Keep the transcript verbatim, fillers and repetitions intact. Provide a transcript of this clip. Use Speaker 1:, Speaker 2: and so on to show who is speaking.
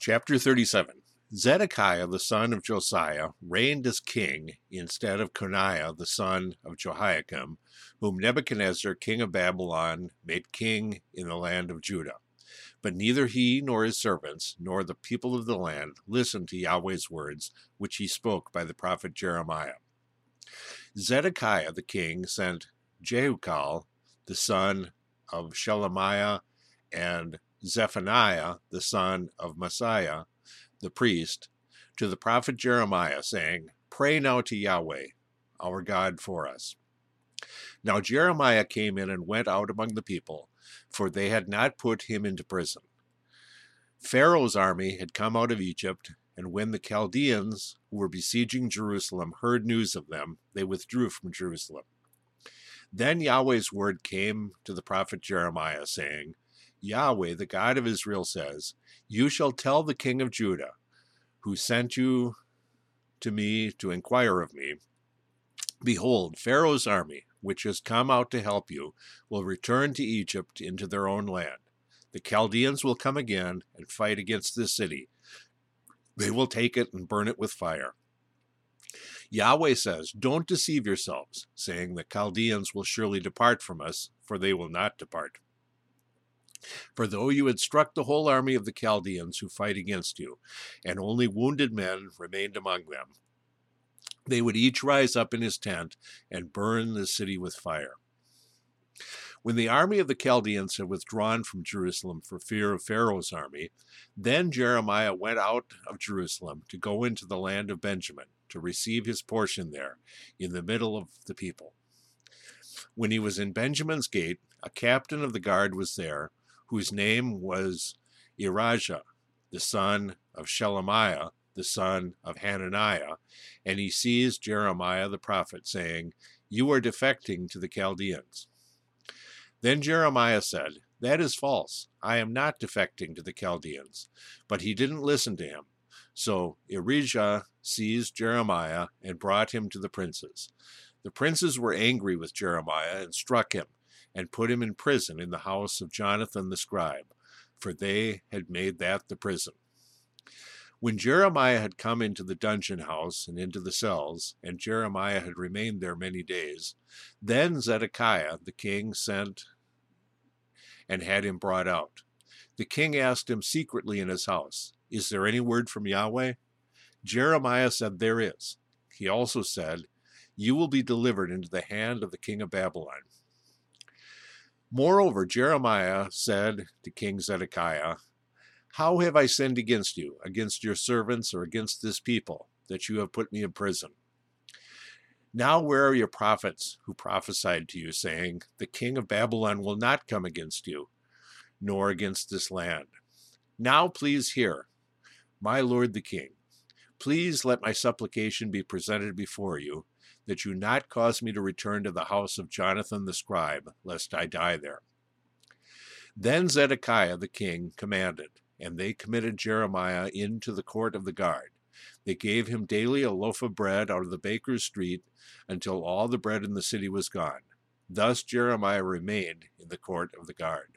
Speaker 1: Chapter thirty-seven. Zedekiah the son of Josiah reigned as king instead of Coniah the son of Jehoiakim, whom Nebuchadnezzar king of Babylon made king in the land of Judah. But neither he nor his servants nor the people of the land listened to Yahweh's words, which he spoke by the prophet Jeremiah. Zedekiah the king sent Jehukal the son of Shelemiah and Zephaniah the son of Messiah, the priest, to the prophet Jeremiah, saying, "Pray now to Yahweh, our God, for us." Now Jeremiah came in and went out among the people, for they had not put him into prison. Pharaoh's army had come out of Egypt, and when the Chaldeans, who were besieging Jerusalem, heard news of them, they withdrew from Jerusalem. Then Yahweh's word came to the prophet Jeremiah, saying, Yahweh, the God of Israel, says, "You shall tell the king of Judah, who sent you to me to inquire of me, behold, Pharaoh's army, which has come out to help you, will return to Egypt into their own land. The Chaldeans will come again and fight against this city. They will take it and burn it with fire. Yahweh says, don't deceive yourselves, saying the Chaldeans will surely depart from us, for they will not depart. For though you had struck the whole army of the Chaldeans who fight against you, and only wounded men remained among them, they would each rise up in his tent and burn the city with fire." When the army of the Chaldeans had withdrawn from Jerusalem for fear of Pharaoh's army, then Jeremiah went out of Jerusalem to go into the land of Benjamin, to receive his portion there, in the middle of the people. When he was in Benjamin's gate, a captain of the guard was there, whose name was Irijah, the son of Shelemiah, the son of Hananiah, and he seized Jeremiah the prophet, saying, "You are defecting to the Chaldeans." Then Jeremiah said, "That is false. I am not defecting to the Chaldeans." But he didn't listen to him. So Irijah seized Jeremiah and brought him to the princes. The princes were angry with Jeremiah and struck him, and put him in prison in the house of Jonathan the scribe, for they had made that the prison. When Jeremiah had come into the dungeon house and into the cells, and Jeremiah had remained there many days, then Zedekiah the king sent and had him brought out. The king asked him secretly in his house, "Is there any word from Yahweh?" Jeremiah said, "There is." He also said, "You will be delivered into the hand of the king of Babylon." Moreover, Jeremiah said to King Zedekiah, "How have I sinned against you, against your servants, or against this people, that you have put me in prison? Now where are your prophets who prophesied to you, saying, the king of Babylon will not come against you, nor against this land? Now please hear, my lord the king. Please let my supplication be presented before you, that you not cause me to return to the house of Jonathan the scribe, lest I die there." Then Zedekiah the king commanded, and they committed Jeremiah into the court of the guard. They gave him daily a loaf of bread out of the baker's street, until all the bread in the city was gone. Thus Jeremiah remained in the court of the guard.